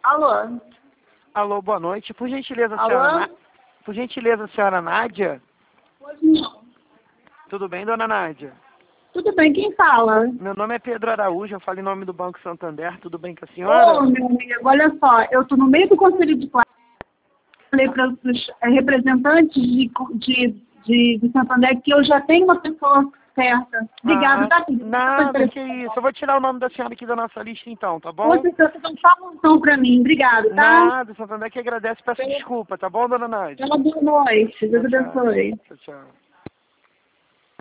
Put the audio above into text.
Alô? Alô, boa noite. Por gentileza, Alô? Por gentileza, senhora Nádia? Hoje não. Tudo bem, dona Nádia? Tudo bem, quem fala? Meu nome é Pedro Araújo, eu falo em nome do Banco Santander. Tudo bem com a senhora? Ô, meu amigo, olha só, eu tô no meio do conselho de classe. Falei para os representantes de Santander que eu já tenho uma pessoa certa. Obrigada, tá? Nada, que isso. Eu vou tirar o nome da senhora aqui da nossa lista então, tá bom? Você dá um atenção pra mim. Obrigada, tá? Nada, Santander que agradece. Peço desculpa, tá bom, dona Nádia? Boa noite. Deus Tchau, abençoe. tchau. Tchau, tchau.